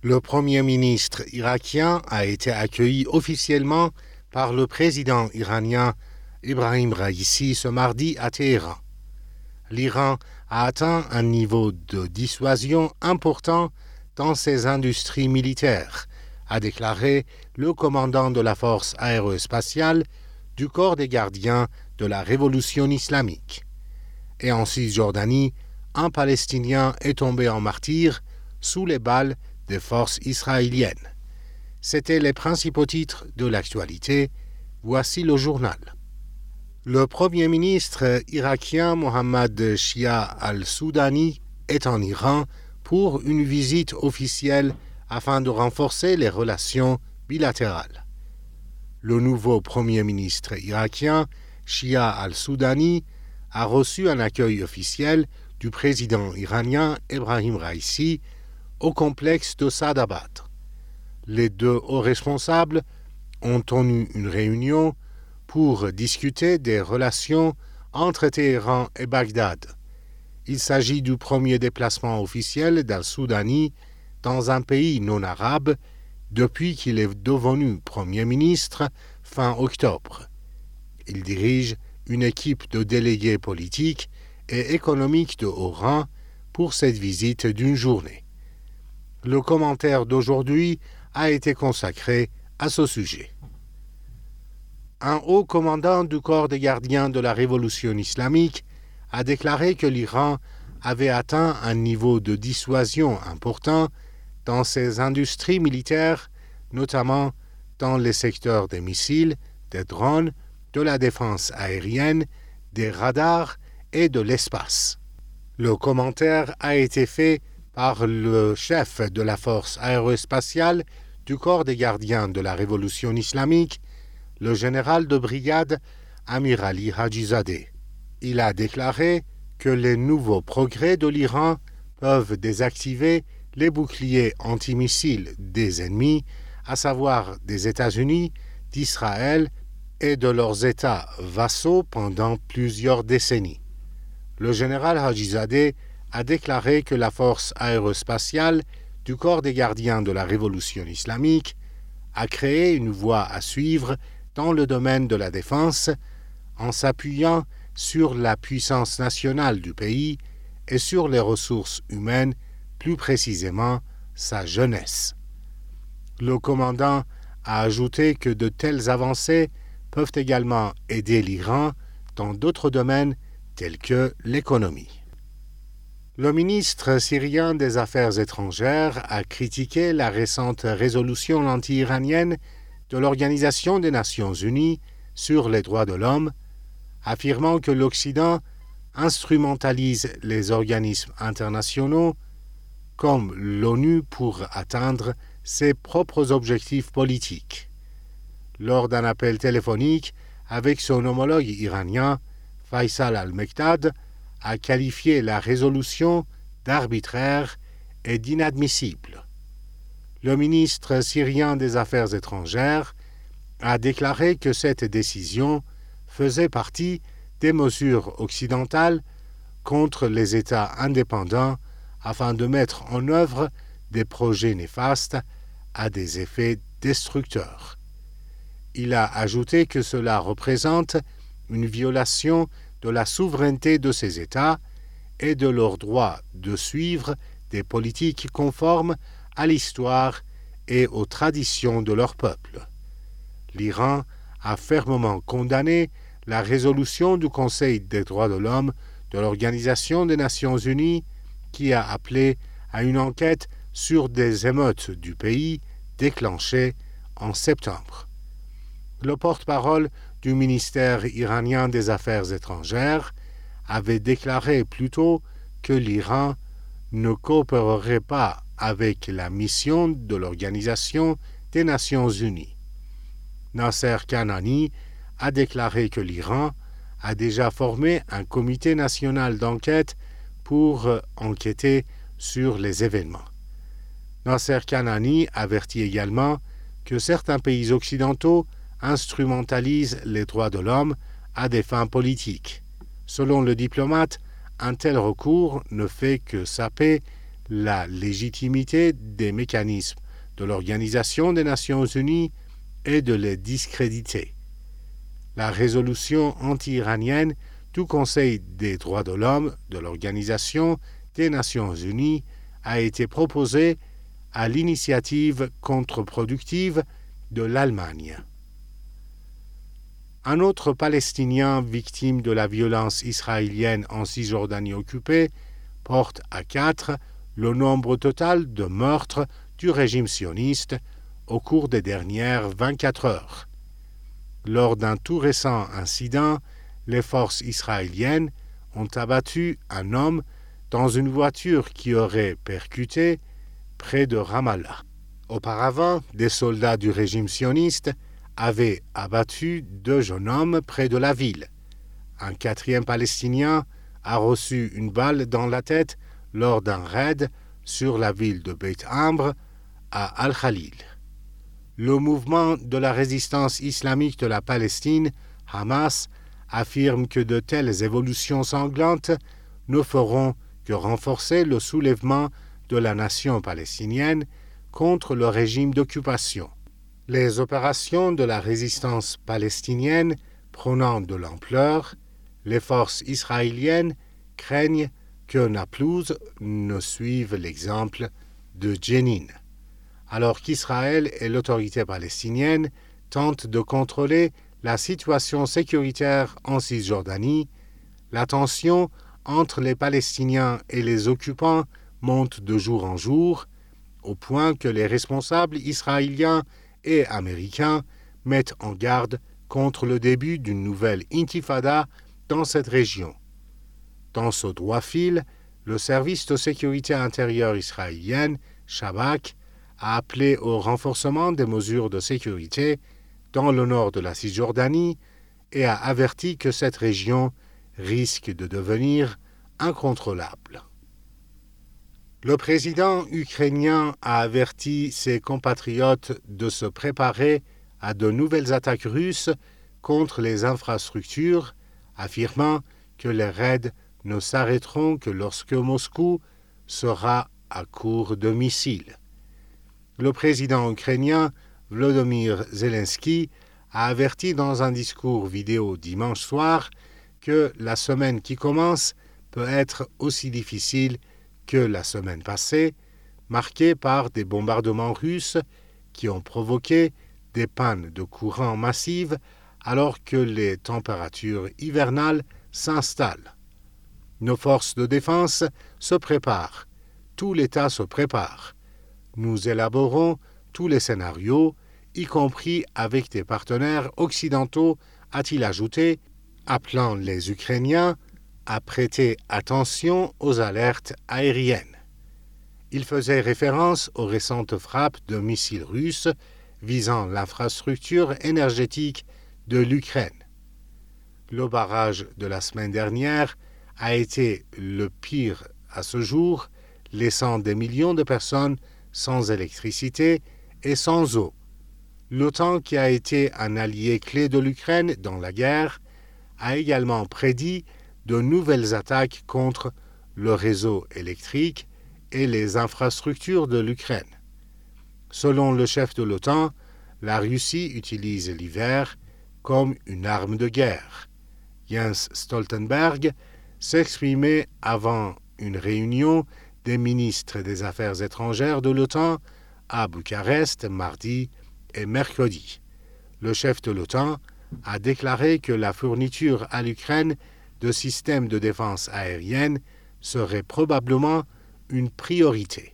Le Premier ministre irakien a été accueilli officiellement par le président iranien Ebrahim Raïssi ce mardi à Téhéran. L'Iran a atteint un niveau de dissuasion important dans ses industries militaires, a déclaré le commandant de la force aérospatiale du corps des gardiens de la révolution islamique. Et en Cisjordanie, un Palestinien est tombé en martyr sous les balles des forces israéliennes. C'étaient les principaux titres de l'actualité. Voici le journal. Le Premier ministre irakien Mohammad Shia al-Soudani est en Iran pour une visite officielle afin de renforcer les relations bilatérales. Le nouveau Premier ministre irakien, Shia al-Soudani, a reçu un accueil officiel du président iranien Ebrahim Raïssi au complexe de Sadabad. Les deux hauts responsables ont tenu une réunion pour discuter des relations entre Téhéran et Bagdad. Il s'agit du premier déplacement officiel d'al-Soudani dans un pays non arabe depuis qu'il est devenu Premier ministre fin octobre. Il dirige une équipe de délégués politiques et économiques de haut rang pour cette visite d'une journée. Le commentaire d'aujourd'hui a été consacré à ce sujet. Un haut commandant du corps des gardiens de la révolution islamique a déclaré que l'Iran avait atteint un niveau de dissuasion important dans ses industries militaires, notamment dans les secteurs des missiles, des drones, de la défense aérienne, des radars et de l'espace. Le commentaire a été fait par le chef de la force aérospatiale du corps des gardiens de la révolution islamique, le général de brigade Amir Ali Hajizadeh. Il a déclaré que les nouveaux progrès de l'Iran peuvent désactiver les boucliers antimissiles des ennemis, à savoir des États-Unis, d'Israël et de leurs États vassaux pendant plusieurs décennies. Le général Hajizadeh a déclaré que la force aérospatiale du corps des gardiens de la révolution islamique a créé une voie à suivre dans le domaine de la défense en s'appuyant sur la puissance nationale du pays et sur les ressources humaines, plus précisément sa jeunesse. Le commandant a ajouté que de telles avancées peuvent également aider l'Iran dans d'autres domaines tels que l'économie. Le ministre syrien des Affaires étrangères a critiqué la récente résolution anti-iranienne de l'Organisation des Nations Unies sur les droits de l'homme, affirmant que l'Occident instrumentalise les organismes internationaux comme l'ONU pour atteindre ses propres objectifs politiques. Lors d'un appel téléphonique avec son homologue iranien, Faisal al-Mekdad a qualifié la résolution d'arbitraire et d'inadmissible. Le ministre syrien des Affaires étrangères a déclaré que cette décision faisait partie des mesures occidentales contre les États indépendants afin de mettre en œuvre des projets néfastes à des effets destructeurs. Il a ajouté que cela représente une violation de la souveraineté de ces États et de leur droit de suivre des politiques conformes à l'histoire et aux traditions de leur peuple. L'Iran a fermement condamné la résolution du Conseil des droits de l'homme de l'Organisation des Nations Unies qui a appelé à une enquête sur des émeutes du pays déclenchées en septembre. Le porte-parole du ministère iranien des Affaires étrangères avait déclaré plus tôt que l'Iran ne coopérerait pas avec la mission de l'Organisation des Nations Unies. Nasser Kanani a déclaré que l'Iran a déjà formé un comité national d'enquête pour enquêter sur les événements. Nasser Kanani avertit également que certains pays occidentaux instrumentalisent les droits de l'homme à des fins politiques. Selon le diplomate, un tel recours ne fait que saper la légitimité des mécanismes de l'Organisation des Nations Unies et de les discréditer. La résolution anti-iranienne du Conseil des droits de l'homme de l'Organisation des Nations Unies a été proposée à l'initiative contre-productive de l'Allemagne. Un autre Palestinien victime de la violence israélienne en Cisjordanie occupée porte à 4 le nombre total de meurtres du régime sioniste au cours des dernières 24 heures. Lors d'un tout récent incident, les forces israéliennes ont abattu un homme dans une voiture qui aurait percuté près de Ramallah. Auparavant, des soldats du régime sioniste avaient abattu 2 jeunes hommes près de la ville. Un 4e Palestinien a reçu une balle dans la tête lors d'un raid sur la ville de Beit Amr à Al-Khalil. Le mouvement de la résistance islamique de la Palestine, Hamas, affirme que de telles évolutions sanglantes ne feront que renforcer le soulèvement de la nation palestinienne contre le régime d'occupation. Les opérations de la résistance palestinienne prenant de l'ampleur, les forces israéliennes craignent que Naplouse ne suive l'exemple de Jenin. Alors qu'Israël et l'autorité palestinienne tentent de contrôler la situation sécuritaire en Cisjordanie, la tension entre les Palestiniens et les occupants monte de jour en jour, au point que les responsables israéliens et américains mettent en garde contre le début d'une nouvelle intifada dans cette région. Dans ce droit fil, le service de sécurité intérieure israélienne, Shabak, a appelé au renforcement des mesures de sécurité dans le nord de la Cisjordanie et a averti que cette région risque de devenir incontrôlable. Le président ukrainien a averti ses compatriotes de se préparer à de nouvelles attaques russes contre les infrastructures, affirmant que les raids ne s'arrêteront que lorsque Moscou sera à court de missiles. Le président ukrainien Volodymyr Zelensky a averti dans un discours vidéo dimanche soir que la semaine qui commence peut être aussi difficile que la semaine passée, marquée par des bombardements russes qui ont provoqué des pannes de courant massives alors que les températures hivernales s'installent. Nos forces de défense se préparent. Tout l'État se prépare. Nous élaborons tous les scénarios, y compris avec des partenaires occidentaux, a-t-il ajouté, appelant les Ukrainiens à prêter attention aux alertes aériennes. Il faisait référence aux récentes frappes de missiles russes visant l'infrastructure énergétique de l'Ukraine. Le barrage de la semaine dernière a été le pire à ce jour, laissant des millions de personnes sans électricité et sans eau. L'OTAN, qui a été un allié clé de l'Ukraine dans la guerre, a également prédit de nouvelles attaques contre le réseau électrique et les infrastructures de l'Ukraine. Selon le chef de l'OTAN, la Russie utilise l'hiver comme une arme de guerre. Jens Stoltenberg s'exprimait avant une réunion des ministres des Affaires étrangères de l'OTAN à Bucarest mardi et mercredi. Le chef de l'OTAN a déclaré que la fourniture à l'Ukraine de systèmes de défense aérienne serait probablement une priorité.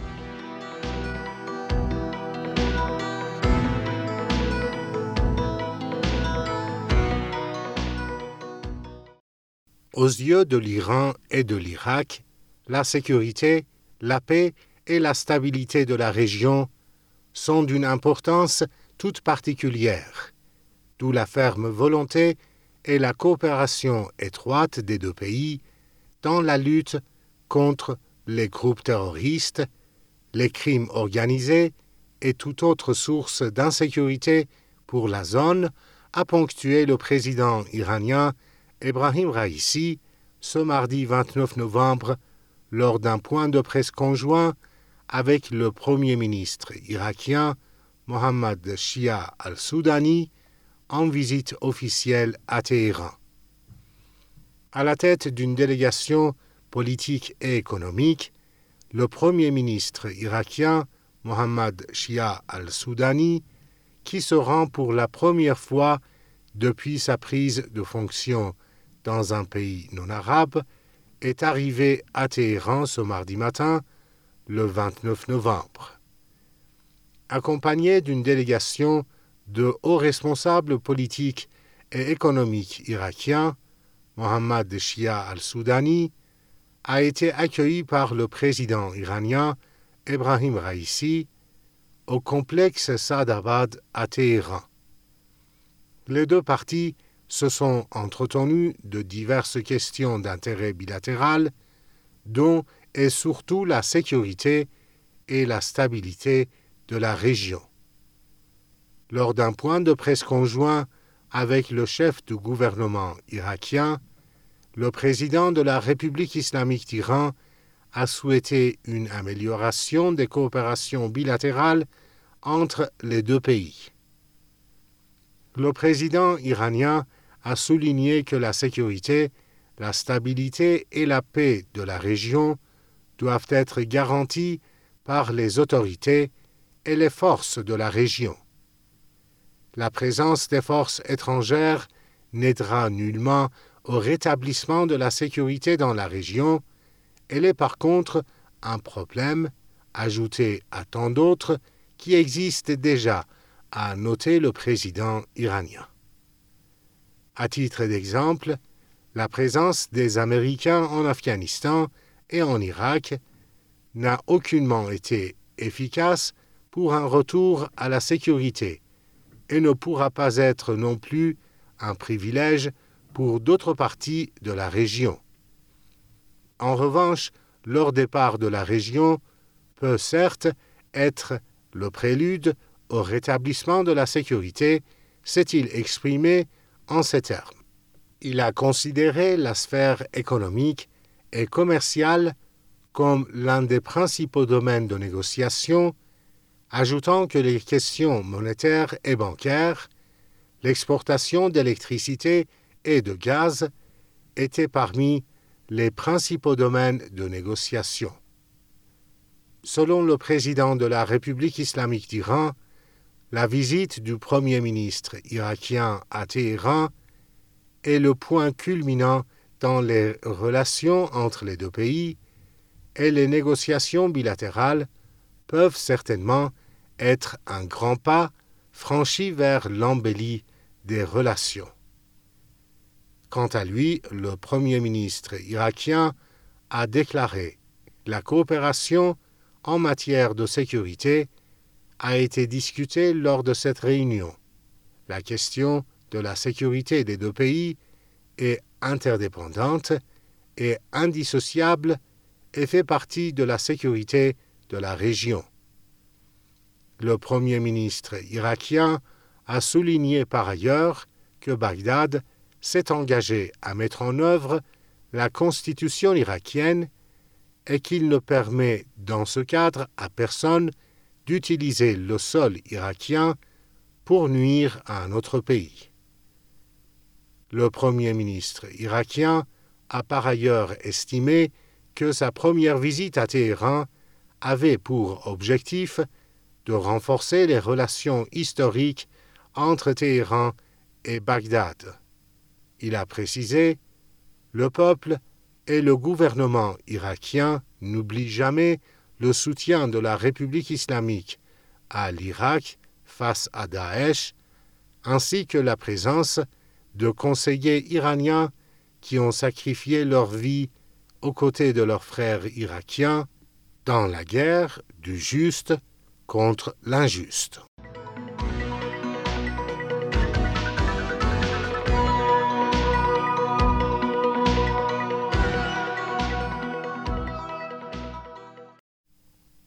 Aux yeux de l'Iran et de l'Irak, la sécurité, la paix et la stabilité de la région sont d'une importance toute particulière, d'où la ferme volonté et la coopération étroite des deux pays dans la lutte contre les groupes terroristes, les crimes organisés et toute autre source d'insécurité pour la zone, a ponctué le président iranien Ebrahim Raïssi ce mardi 29 novembre lors d'un point de presse conjoint avec le Premier ministre irakien Mohammad Shia al-Soudani en visite officielle à Téhéran. À la tête d'une délégation politique et économique, le Premier ministre irakien Mohammad Shia al-Soudani, qui se rend pour la première fois depuis sa prise de fonction dans un pays non arabe, est arrivé à Téhéran ce mardi matin, le 29 novembre. Accompagné d'une délégation de hauts responsables politiques et économiques irakiens, Mohammad Shia al-Soudani a été accueilli par le président iranien Ebrahim Raïssi au complexe Saadabad à Téhéran. Les deux parties se sont entretenues de diverses questions d'intérêt bilatéral, dont et surtout la sécurité et la stabilité de la région. Lors d'un point de presse conjoint avec le chef du gouvernement irakien, le président de la République islamique d'Iran a souhaité une amélioration des coopérations bilatérales entre les deux pays. Le président iranien a souligné que la sécurité, la stabilité et la paix de la région doivent être garanties par les autorités et les forces de la région. La présence des forces étrangères n'aidera nullement au rétablissement de la sécurité dans la région. Elle est par contre un problème, ajouté à tant d'autres, qui existent déjà, a noté le président iranien. À titre d'exemple, la présence des Américains en Afghanistan et en Irak n'a aucunement été efficace pour un retour à la sécurité et ne pourra pas être non plus un privilège pour d'autres parties de la région. En revanche, leur départ de la région peut certes être le prélude au rétablissement de la sécurité, s'est-il exprimé en ces termes. Il a considéré la sphère économique et commerciale comme l'un des principaux domaines de négociation, ajoutant que les questions monétaires et bancaires, l'exportation d'électricité et de gaz étaient parmi les principaux domaines de négociation. Selon le président de la République islamique d'Iran, la visite du Premier ministre irakien à Téhéran est le point culminant dans les relations entre les deux pays et les négociations bilatérales peuvent certainement être un grand pas franchi vers l'embellie des relations. Quant à lui, le Premier ministre irakien a déclaré « La coopération en matière de sécurité a été discutée lors de cette réunion. La question de la sécurité des deux pays est interdépendante et indissociable et fait partie de la sécurité de la région. » Le Premier ministre irakien a souligné par ailleurs que Bagdad s'est engagé à mettre en œuvre la constitution irakienne et qu'il ne permet dans ce cadre à personne d'utiliser le sol irakien pour nuire à un autre pays. Le Premier ministre irakien a par ailleurs estimé que sa première visite à Téhéran avait pour objectif de renforcer les relations historiques entre Téhéran et Bagdad. Il a précisé « Le peuple et le gouvernement irakien n'oublient jamais le soutien de la République islamique à l'Irak face à Daesh, ainsi que la présence de conseillers iraniens qui ont sacrifié leur vie aux côtés de leurs frères irakiens dans la guerre du juste contre l'injuste.